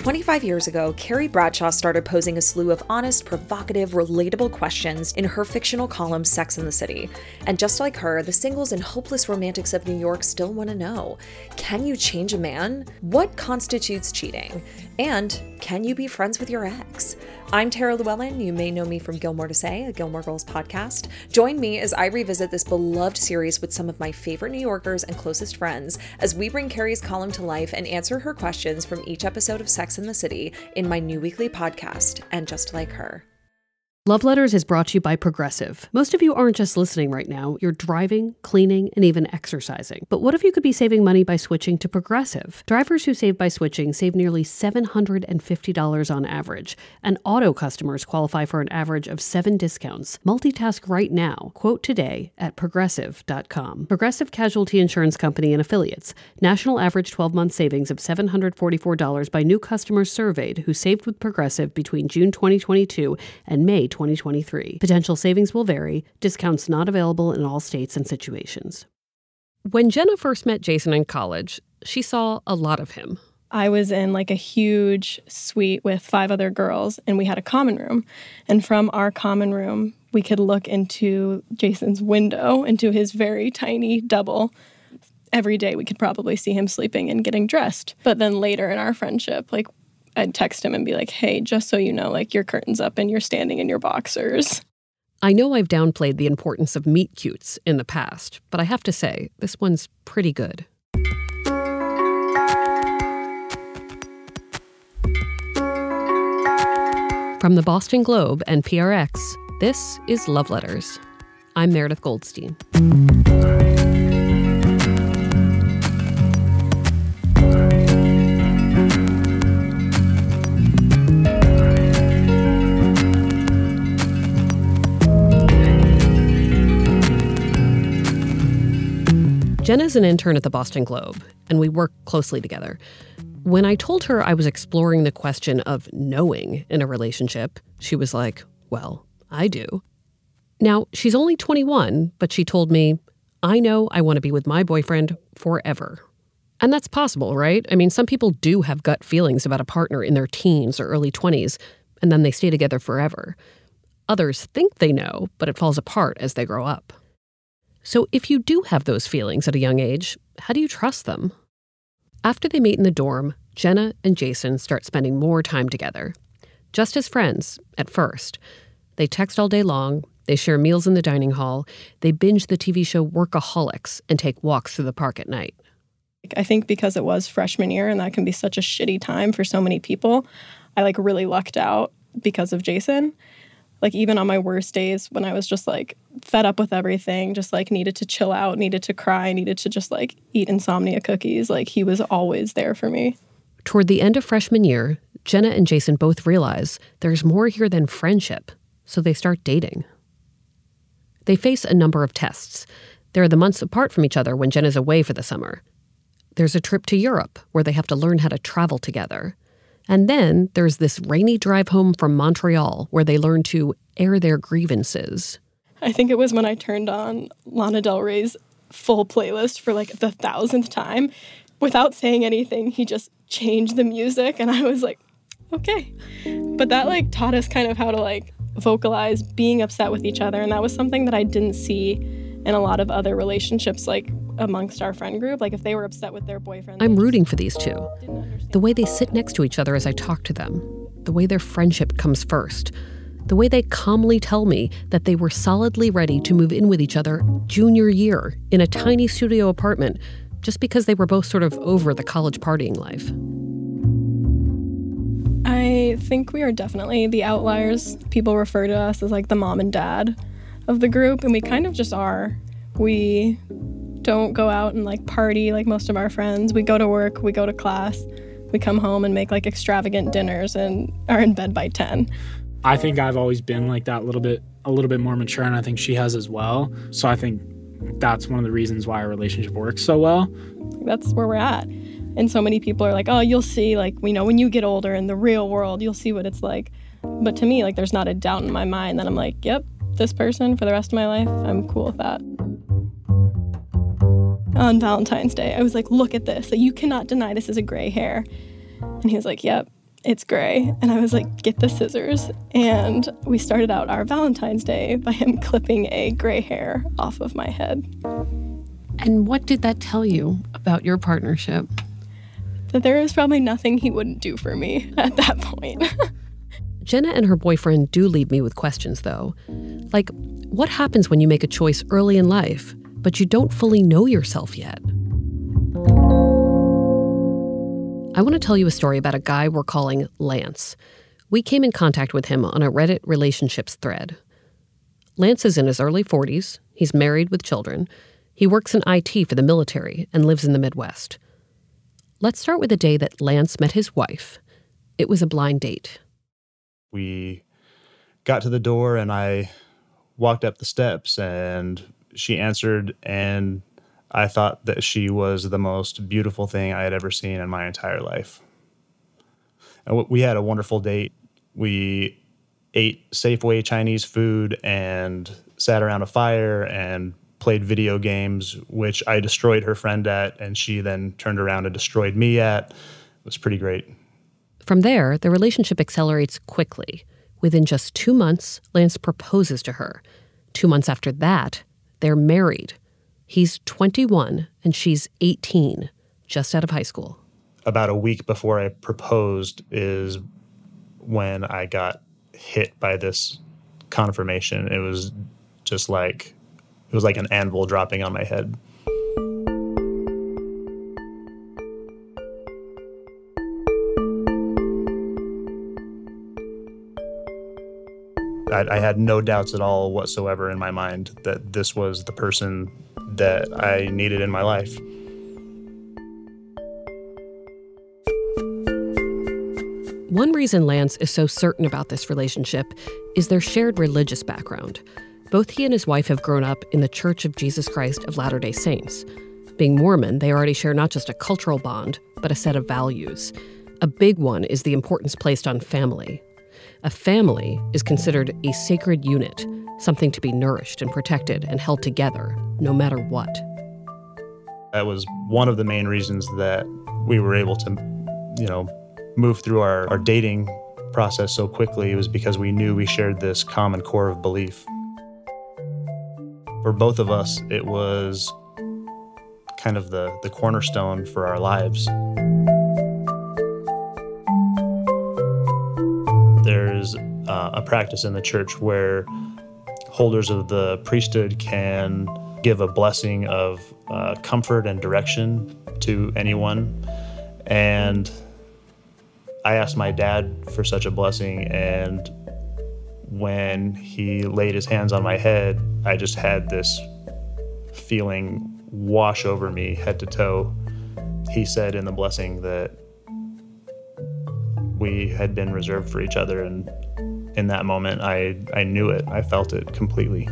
25 years ago, Carrie Bradshaw started posing a slew of honest, provocative, relatable questions in her fictional column Sex and the City. And just like her, the singles and hopeless romantics of New York still want to know, can you change a man? What constitutes cheating? And can you be friends with your ex? I'm Tara Llewellyn. You may know me from Gilmore to Say, a Gilmore Girls podcast. Join me as I revisit this beloved series with some of my favorite New Yorkers and closest friends as we bring Carrie's column to life and answer her questions from each episode of Sex and the City in my new weekly podcast, And Just Like Her. Love Letters is brought to you by Progressive. Most of you aren't just listening right now. You're driving, cleaning, and even exercising. But what if you could be saving money by switching to Progressive? Drivers who save by switching save nearly $750 on average. And auto customers qualify for an average of 7 discounts. Multitask right now. Quote today at Progressive.com. Progressive Casualty Insurance Company and Affiliates. National average 12-month savings of $744 by new customers surveyed who saved with Progressive between June 2022 and May 2023. Potential savings will vary. Discounts not available in all states and situations. When Jenna first met Jason in college, she saw a lot of him. I was in like a huge suite with 5 other girls, and we had a common room. And from our common room, we could look into Jason's window, into his very tiny double. Every day we could probably see him sleeping and getting dressed. But then later in our friendship, I'd text him and be like, hey, just so you know, your curtain's up and you're standing in your boxers. I know I've downplayed the importance of meet cutes in the past, but I have to say, this one's pretty good. From the Boston Globe and PRX, this is Love Letters. I'm Meredith Goldstein. Jenna's an intern at the Boston Globe, and we work closely together. When I told her I was exploring the question of knowing in a relationship, she was like, well, I do. Now, she's only 21, but she told me, I know I want to be with my boyfriend forever. And that's possible, right? I mean, some people do have gut feelings about a partner in their teens or early 20s, and then they stay together forever. Others think they know, but it falls apart as they grow up. So if you do have those feelings at a young age, how do you trust them? After they meet in the dorm, Jenna and Jason start spending more time together. Just as friends, at first. They text all day long, they share meals in the dining hall, they binge the TV show Workaholics and take walks through the park at night. I think because it was freshman year and that can be such a shitty time for so many people, I really lucked out because of Jason. Even on my worst days when I was just fed up with everything, just needed to chill out, needed to cry, needed to just eat insomnia cookies, he was always there for me. Toward the end of freshman year, Jenna and Jason both realize there's more here than friendship, so they start dating. They face a number of tests. There are the months apart from each other when Jenna's away for the summer. There's a trip to Europe where they have to learn how to travel together. And then there's this rainy drive home from Montreal where they learn to air their grievances. I think it was when I turned on Lana Del Rey's full playlist for the 1,000th time. Without saying anything, he just changed the music and I was like, okay. But that taught us kind of how to vocalize being upset with each other. And that was something that I didn't see in a lot of other relationships amongst our friend group. If they were upset with their boyfriend. I'm rooting for these two. The way they sit next to each other as I talk to them. The way their friendship comes first. The way they calmly tell me that they were solidly ready to move in with each other junior year in a tiny studio apartment just because they were both sort of over the college partying life. I think we are definitely the outliers. People refer to us as the mom and dad of the group, and we kind of just are. We don't go out and party like most of our friends. We go to work, we go to class, we come home and make extravagant dinners and are in bed by 10. I think I've always been that a little bit more mature, and I think she has as well. So I think that's one of the reasons why our relationship works so well. That's where we're at. And so many people are oh, you'll see, when you get older in the real world, you'll see what it's like. But to me, there's not a doubt in my mind that I'm yep, this person for the rest of my life, I'm cool with that. On Valentine's Day, I was look at this. You cannot deny this is a gray hair. And he was yep, it's gray. And I was like, get the scissors. And we started out our Valentine's Day by him clipping a gray hair off of my head. And what did that tell you about your partnership? That there is probably nothing he wouldn't do for me at that point. Jenna and her boyfriend do leave me with questions, though. Like, what happens when you make a choice early in life, but you don't fully know yourself yet? I want to tell you a story about a guy we're calling Lance. We came in contact with him on a Reddit relationships thread. Lance is in his early 40s. He's married with children. He works in IT for the military and lives in the Midwest. Let's start with the day that Lance met his wife. It was a blind date. We got to the door and I walked up the steps and she answered, and I thought that she was the most beautiful thing I had ever seen in my entire life. And we had a wonderful date. We ate Safeway Chinese food and sat around a fire and played video games, which I destroyed her friend at, and she then turned around and destroyed me at. It was pretty great. From there, the relationship accelerates quickly. Within just 2 months, Lance proposes to her. 2 months after that, they're married. He's 21 and she's 18, just out of high school. About a week before I proposed is when I got hit by this confirmation. It was just like, it was like an anvil dropping on my head. I had no doubts at all whatsoever in my mind that this was the person that I needed in my life. One reason Lance is so certain about this relationship is their shared religious background. Both he and his wife have grown up in the Church of Jesus Christ of Latter-day Saints. Being Mormon, they already share not just a cultural bond, but a set of values. A big one is the importance placed on family. A family is considered a sacred unit, something to be nourished and protected and held together, no matter what. That was one of the main reasons that we were able to, move through our dating process so quickly. It was because we knew we shared this common core of belief. For both of us, it was kind of the cornerstone for our lives. There's a practice in the church where holders of the priesthood can give a blessing of comfort and direction to anyone. And I asked my dad for such a blessing, and when he laid his hands on my head, I just had this feeling wash over me head to toe. He said in the blessing that we had been reserved for each other, and in that moment, I knew it. I felt it completely.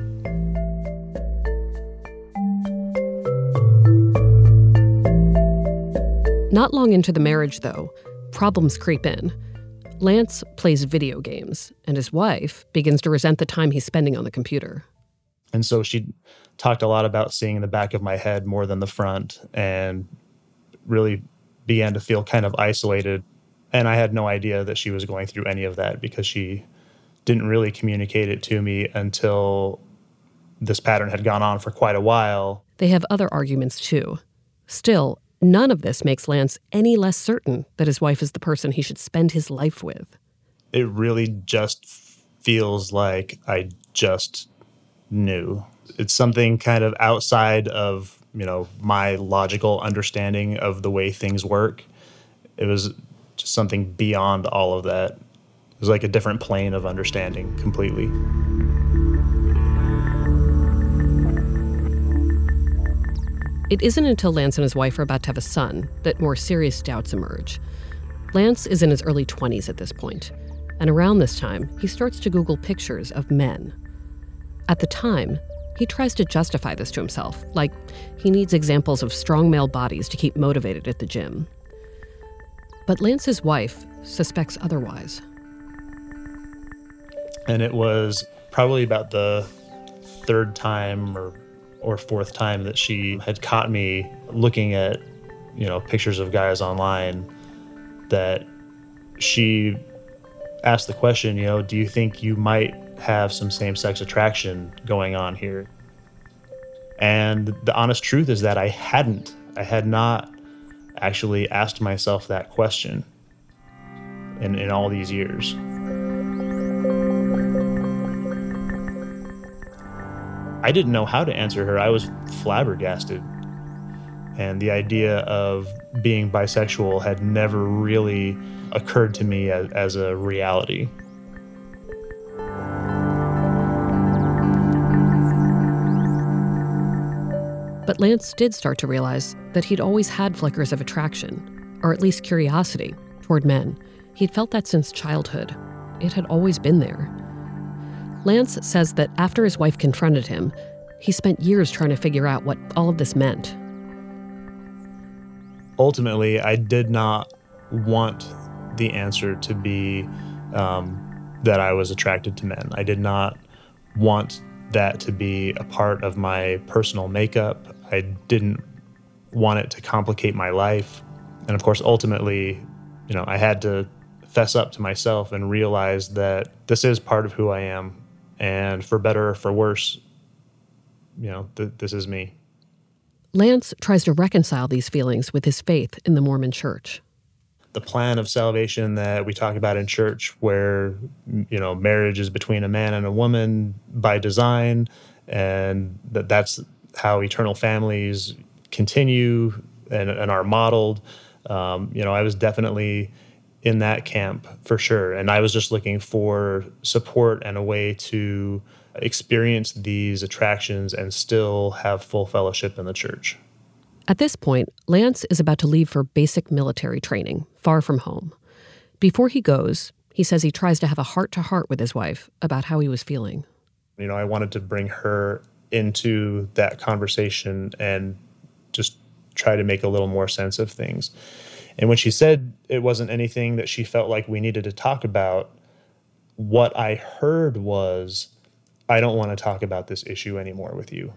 Not long into the marriage, though, problems creep in. Lance plays video games, and his wife begins to resent the time he's spending on the computer. And so she talked a lot about seeing the back of my head more than the front, and really began to feel kind of isolated. And I had no idea that she was going through any of that because she didn't really communicate it to me until this pattern had gone on for quite a while. They have other arguments, too. Still, none of this makes Lance any less certain that his wife is the person he should spend his life with. It really just feels like I just knew. It's something kind of outside of, my logical understanding of the way things work. It was just something beyond all of that. It was like a different plane of understanding completely. It isn't until Lance and his wife are about to have a son that more serious doubts emerge. Lance is in his early 20s at this point, and around this time, he starts to Google pictures of men. At the time, he tries to justify this to himself, like he needs examples of strong male bodies to keep motivated at the gym. But Lance's wife suspects otherwise. And it was probably about the third time or fourth time that she had caught me looking at, pictures of guys online that she asked the question, do you think you might have some same-sex attraction going on here? And the honest truth is that I hadn't. I had not actually asked myself that question in all these years. I didn't know how to answer her. I was flabbergasted. And the idea of being bisexual had never really occurred to me as a reality. But Lance did start to realize that he'd always had flickers of attraction, or at least curiosity, toward men. He'd felt that since childhood. It had always been there. Lance says that after his wife confronted him, he spent years trying to figure out what all of this meant. Ultimately, I did not want the answer to be that I was attracted to men. I did not want that to be a part of my personal makeup. I didn't want it to complicate my life. And of course, ultimately, I had to fess up to myself and realize that this is part of who I am. And for better or for worse, this is me. Lance tries to reconcile these feelings with his faith in the Mormon Church. The plan of salvation that we talk about in church, where, marriage is between a man and a woman by design, and that's how eternal families continue and are modeled. I was definitely in that camp for sure. And I was just looking for support and a way to experience these attractions and still have full fellowship in the church. At this point, Lance is about to leave for basic military training, far from home. Before he goes, he says he tries to have a heart-to-heart with his wife about how he was feeling. I wanted to bring her into that conversation and just try to make a little more sense of things. And when she said it wasn't anything that she felt like we needed to talk about, what I heard was, I don't want to talk about this issue anymore with you.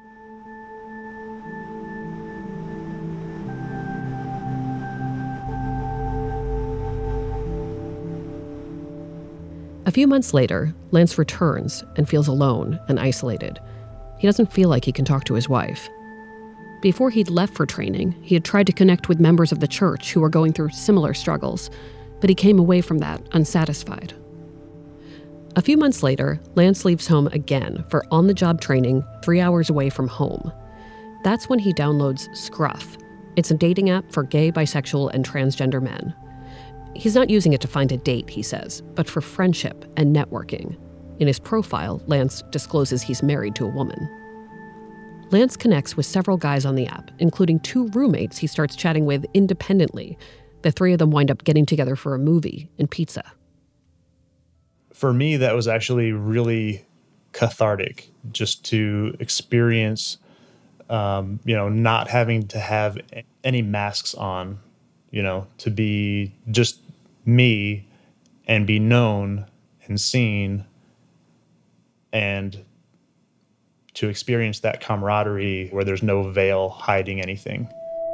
A few months later, Lance returns and feels alone and isolated. He doesn't feel like he can talk to his wife. Before he'd left for training, he had tried to connect with members of the church who were going through similar struggles, but he came away from that unsatisfied. A few months later, Lance leaves home again for on-the-job training 3 hours away from home. That's when he downloads Scruff. It's a dating app for gay, bisexual, and transgender men. He's not using it to find a date, he says, but for friendship and networking. In his profile, Lance discloses he's married to a woman. Lance connects with several guys on the app, including 2 roommates he starts chatting with independently. The 3 of them wind up getting together for a movie and pizza. For me, that was actually really cathartic, just to experience, not having to have any masks on, to be just me and be known and seen, and to experience that camaraderie where there's no veil hiding anything.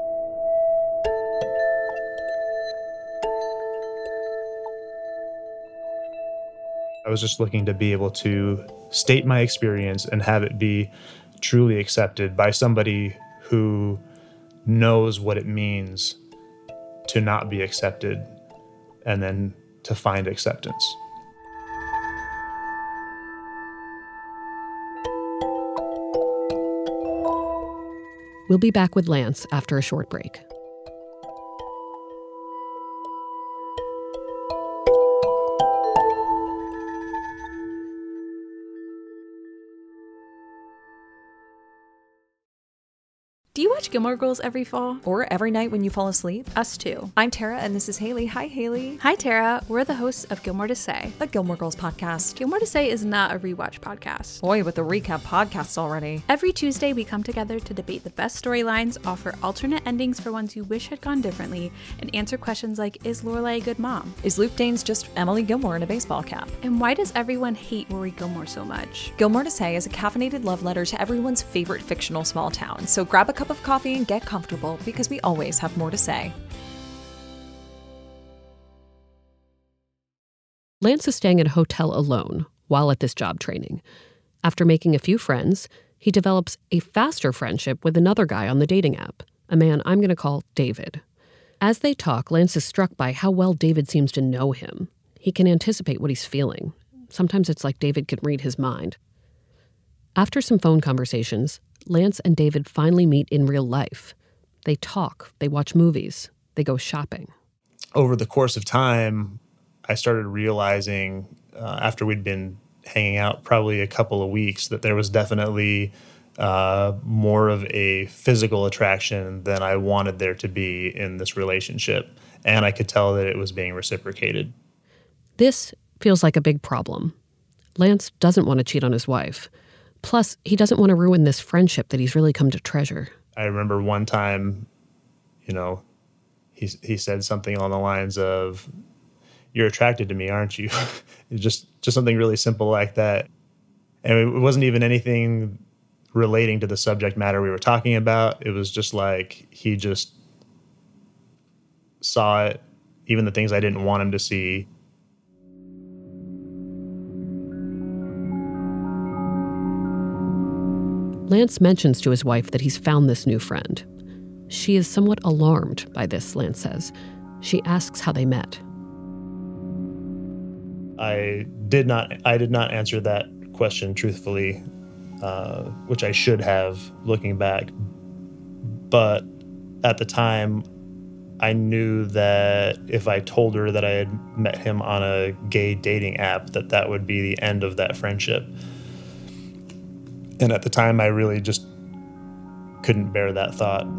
I was just looking to be able to state my experience and have it be truly accepted by somebody who knows what it means to not be accepted and then to find acceptance. We'll be back with Lance after a short break. Do you watch Gilmore Girls every fall? Or every night when you fall asleep? Us too. I'm Tara, and this is Haley. Hi, Haley. Hi, Tara. We're the hosts of Gilmore to Say. A Gilmore Girls podcast. Gilmore to Say is not a rewatch podcast. Boy, with the recap podcasts already. Every Tuesday, we come together to debate the best storylines, offer alternate endings for ones you wish had gone differently, and answer questions like, is Lorelai a good mom? Is Luke Danes just Emily Gilmore in a baseball cap? And why does everyone hate Rory Gilmore so much? Gilmore to Say is a caffeinated love letter to everyone's favorite fictional small town. So grab a cup of coffee and get comfortable, because we always have more to say. Lance is staying at a hotel alone while at this job training. After making a few friends, he develops a faster friendship with another guy on the dating app, a man I'm going to call David. As they talk, Lance is struck by how well David seems to know him. He can anticipate what he's feeling. Sometimes it's like David can read his mind. After some phone conversations, Lance and David finally meet in real life. They talk, they watch movies, they go shopping. Over the course of time, I started realizing after we'd been hanging out probably a couple of weeks that there was definitely more of a physical attraction than I wanted there to be in this relationship. And I could tell that it was being reciprocated. This feels like a big problem. Lance doesn't want to cheat on his wife. Plus, he doesn't want to ruin this friendship that he's really come to treasure. I remember one time, he said something along the lines of, "You're attracted to me, aren't you?" just something really simple like that. And it wasn't even anything relating to the subject matter we were talking about. It was just like he just saw it, even the things I didn't want him to see. Lance mentions to his wife that he's found this new friend. She is somewhat alarmed by this, Lance says. She asks how they met. I did not answer that question truthfully, which I should have looking back. But at the time, I knew that if I told her that I had met him on a gay dating app, that would be the end of that friendship. And at the time, I really just couldn't bear that thought.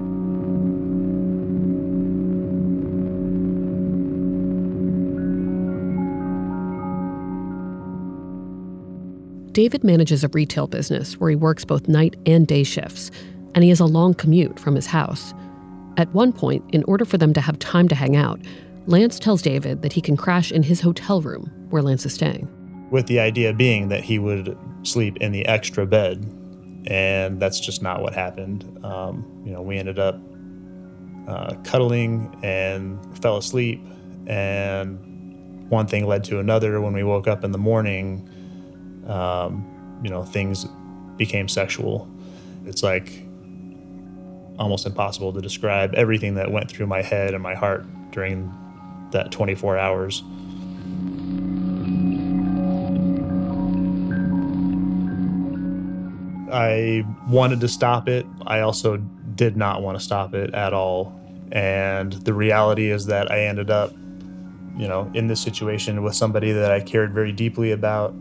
David manages a retail business where he works both night and day shifts, and he has a long commute from his house. At one point, in order for them to have time to hang out, Lance tells David that he can crash in his hotel room where Lance is staying. With the idea being that he would sleep in the extra bed, and that's just not what happened. We ended up cuddling and fell asleep, and one thing led to another. When we woke up in the morning, things became sexual. It's like almost impossible to describe everything that went through my head and my heart during that 24 hours. I wanted to stop it. I also did not want to stop it at all. And the reality is that I ended up, in this situation with somebody that I cared very deeply about.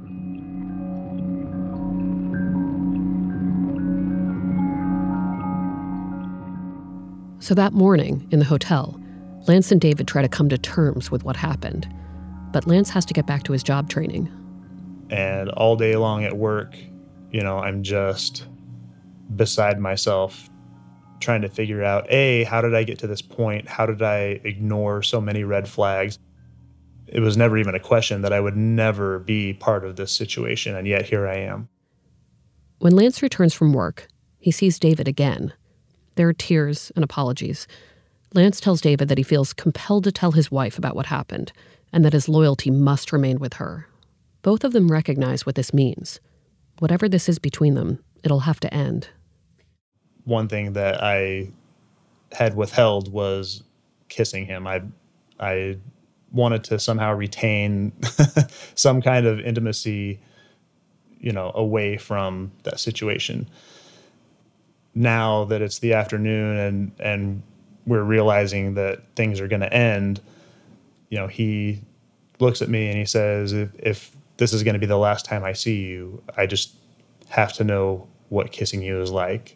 So that morning, in the hotel, Lance and David try to come to terms with what happened. But Lance has to get back to his job training. And all day long at work, I'm just beside myself trying to figure out, A, how did I get to this point? How did I ignore so many red flags? It was never even a question that I would never be part of this situation, and yet here I am. When Lance returns from work, he sees David again. There are tears and apologies. Lance tells David that he feels compelled to tell his wife about what happened, and that his loyalty must remain with her. Both of them recognize what this means. Whatever this is between them, it'll have to end. One thing that I had withheld was kissing him. I wanted to somehow retain some kind of intimacy, away from that situation. Now that it's the afternoon and we're realizing that things are going to end, he looks at me and he says, if this is going to be the last time I see you, I just have to know what kissing you is like.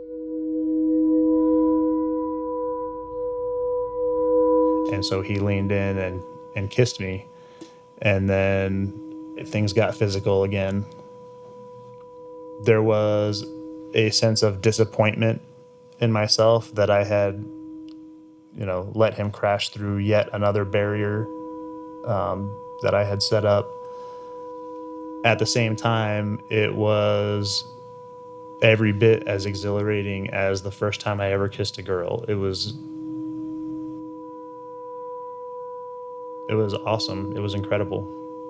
And so he leaned in and kissed me. And then things got physical again. There was a sense of disappointment in myself that I had, let him crash through yet another barrier that I had set up. At the same time, it was every bit as exhilarating as the first time I ever kissed a girl. It was It was awesome. It was incredible.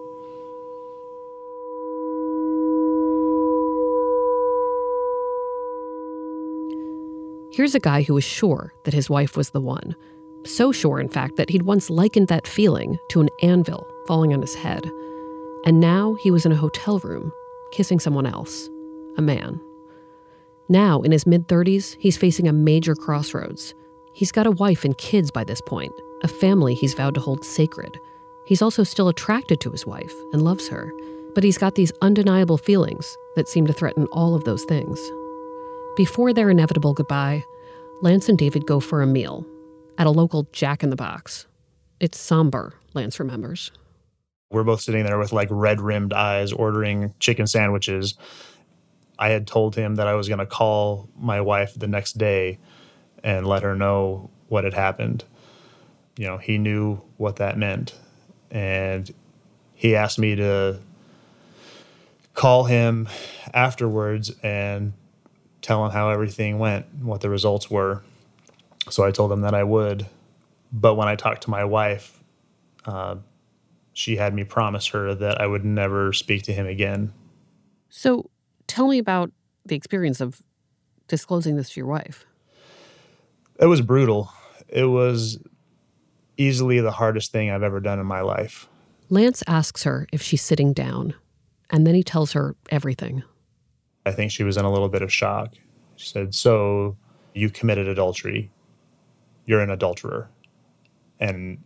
Here's a guy who was sure that his wife was the one. So sure, in fact, that he'd once likened that feeling to an anvil falling on his head. And now he was in a hotel room, kissing someone else, a man. Now, in his mid-30s, he's facing a major crossroads. He's got a wife and kids by this point, a family he's vowed to hold sacred. He's also still attracted to his wife and loves her, but he's got these undeniable feelings that seem to threaten all of those things. Before their inevitable goodbye, Lance and David go for a meal at a local Jack in the Box. It's somber, Lance remembers. We're both sitting there with like red-rimmed eyes ordering chicken sandwiches. I had told him that I was going to call my wife the next day and let her know what had happened. You know, he knew what that meant. And he asked me to call him afterwards and tell him how everything went, what the results were. So I told him that I would. But when I talked to my wife, she had me promise her that I would never speak to him again. So tell me about the experience of disclosing this to your wife. It was brutal. It was easily the hardest thing I've ever done in my life. Lance asks her if she's sitting down, and then he tells her everything. I think she was in a little bit of shock. She said, "So you committed adultery. You're an adulterer." And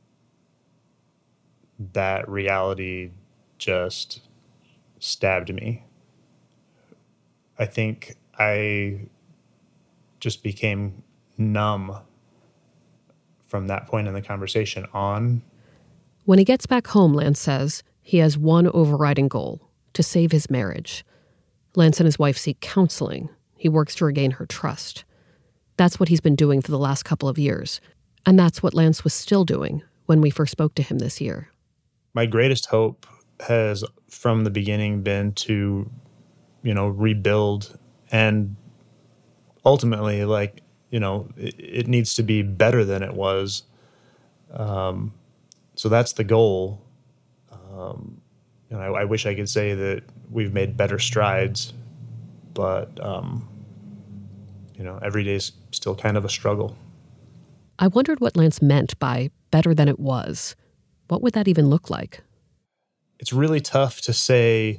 that reality just stabbed me. I think I just became numb from that point in the conversation on. When he gets back home, Lance says he has one overriding goal: to save his marriage. Lance and his wife seek counseling. He works to regain her trust. That's what he's been doing for the last couple of years. And that's what Lance was still doing when we first spoke to him this year. My greatest hope has, from the beginning, been to, rebuild. And ultimately, it needs to be better than it was. So that's the goal. I wish I could say that we've made better strides, but, every day's still kind of a struggle. I wondered what Lance meant by better than it was. What would that even look like? It's really tough to say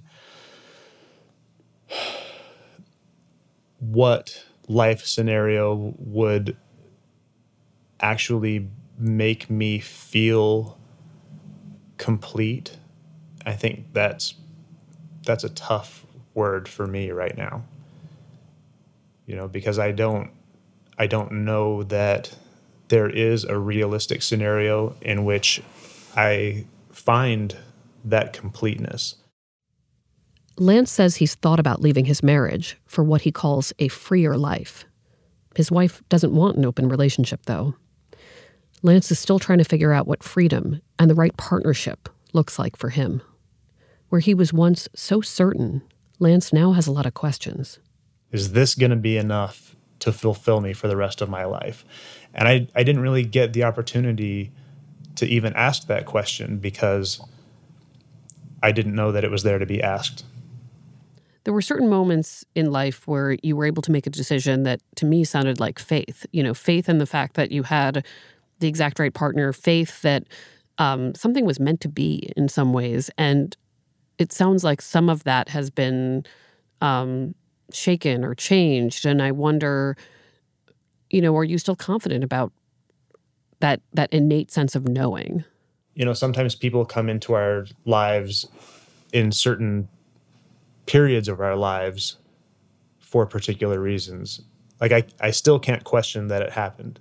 what life scenario would actually make me feel complete. I think that's a tough word for me right now. Because I don't know that there is a realistic scenario in which I find that completeness. Lance says he's thought about leaving his marriage for what he calls a freer life. His wife doesn't want an open relationship, though. Lance is still trying to figure out what freedom and the right partnership looks like for him. Where he was once so certain, Lance now has a lot of questions. Is this going to be enough to fulfill me for the rest of my life? And I didn't really get the opportunity to even ask that question because I didn't know that it was there to be asked. There were certain moments in life where you were able to make a decision that to me sounded like faith. Faith in the fact that you had the exact right partner, faith that something was meant to be in some ways. And it sounds like some of that has been shaken or changed. And I wonder, are you still confident about that innate sense of knowing? Sometimes people come into our lives in certain periods of our lives for particular reasons. Like I still can't question that it happened.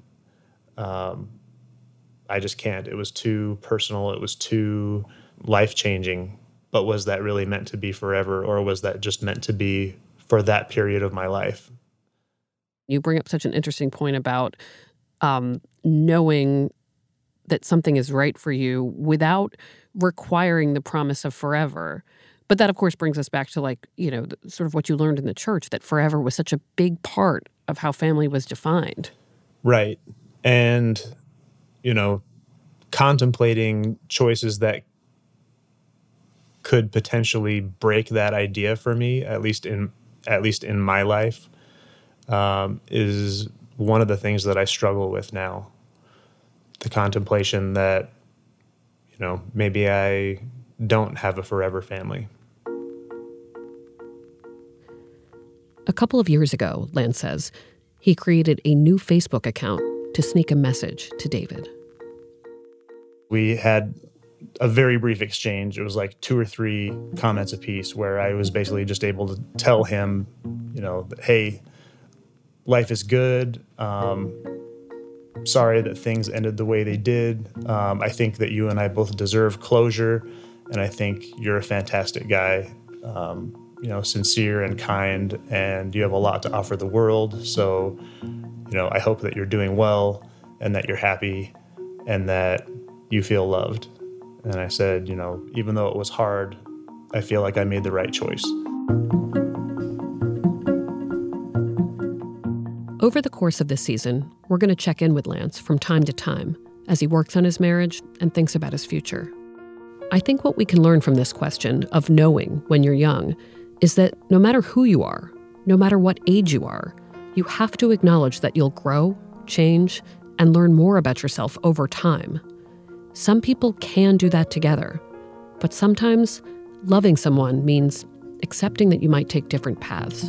I just can't. It was too personal. It was too life-changing. But was that really meant to be forever, or was that just meant to be for that period of my life? You bring up such an interesting point about knowing that something is right for you without requiring the promise of forever. But that, of course, brings us back to sort of what you learned in the church, that forever was such a big part of how family was defined. Right. And, contemplating choices that could potentially break that idea for me, at least in my life, is one of the things that I struggle with now. The contemplation that, maybe I don't have a forever family. A couple of years ago, Lance says, he created a new Facebook account to sneak a message to David. We had a very brief exchange. It was like 2 or 3 comments apiece where I was basically just able to tell him, that, hey, life is good. Sorry that things ended the way they did. I think that you and I both deserve closure, and I think you're a fantastic guy, sincere and kind, and you have a lot to offer the world. So, I hope that you're doing well and that you're happy and that you feel loved. And I said, even though it was hard, I feel like I made the right choice. Over the course of this season, we're going to check in with Lance from time to time as he works on his marriage and thinks about his future. I think what we can learn from this question of knowing when you're young is that no matter who you are, no matter what age you are, you have to acknowledge that you'll grow, change, and learn more about yourself over time. Some people can do that together, but sometimes loving someone means accepting that you might take different paths.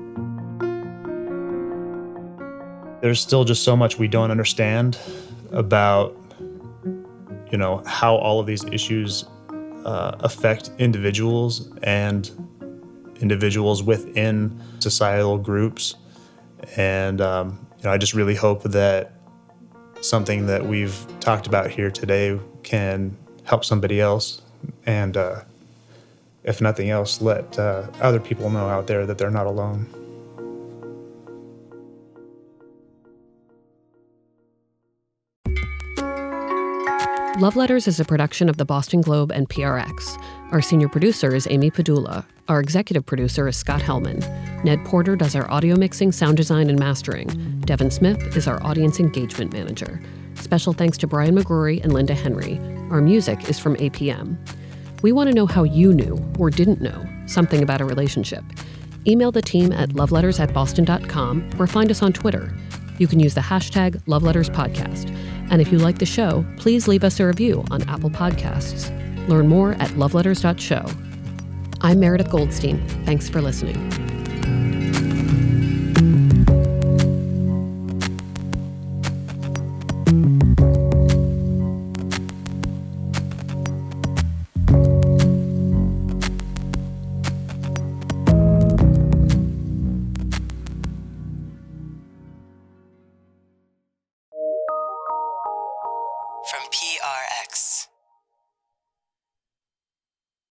There's still just so much we don't understand about, how all of these issues affect individuals and individuals within societal groups. And, I just really hope that something that we've talked about here today can help somebody else. And if nothing else, let other people know out there that they're not alone. Love Letters is a production of the Boston Globe and PRX. Our senior producer is Amy Padula. Our executive producer is Scott Hellman. Ned Porter does our audio mixing, sound design, and mastering. Devin Smith is our audience engagement manager. Special thanks to Brian McGrory and Linda Henry. Our music is from APM. We want to know how you knew or didn't know something about a relationship. Email the team at lovelettersatboston.com or find us on Twitter. You can use the hashtag LoveLettersPodcast. And if you like the show, please leave us a review on Apple Podcasts. Learn more at loveletters.show. I'm Meredith Goldstein. Thanks for listening. From PRX.